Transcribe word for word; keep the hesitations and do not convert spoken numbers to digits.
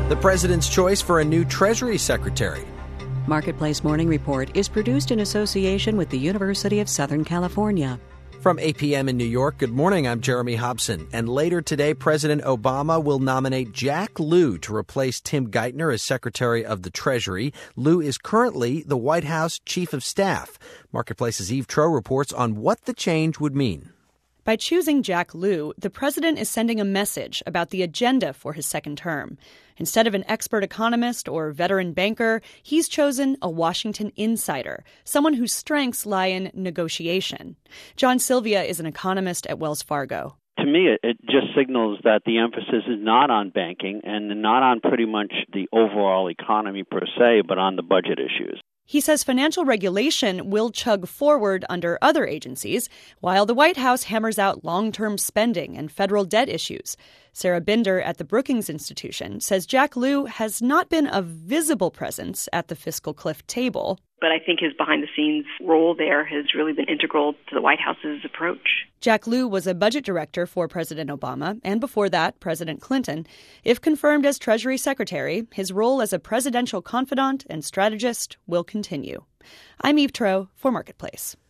The president's choice for a new Treasury Secretary. Marketplace Morning Report is produced in association with the University of Southern California. From eight p.m. in New York, good morning, I'm Jeremy Hobson. And later today, President Obama will nominate Jack Lew to replace Tim Geithner as Secretary of the Treasury. Lew is currently the White House Chief of Staff. Marketplace's Eve Troeh reports on what the change would mean. By choosing Jack Lew, the president is sending a message about the agenda for his second term. Instead of an expert economist or veteran banker, he's chosen a Washington insider, someone whose strengths lie in negotiation. John Sylvia is an economist at Wells Fargo. To me, it, it just signals that the emphasis is not on banking and not on pretty much the overall economy per se, but on the budget issues. He says financial regulation will chug forward under other agencies, while the White House hammers out long-term spending and federal debt issues. Sarah Binder at the Brookings Institution says Jack Lew has not been a visible presence at the fiscal cliff table. But I think his behind-the-scenes role there has really been integral to the White House's approach. Jack Lew was a budget director for President Obama, and before that, President Clinton. If confirmed as Treasury Secretary, his role as a presidential confidant and strategist will continue. I'm Eve Troeh for Marketplace.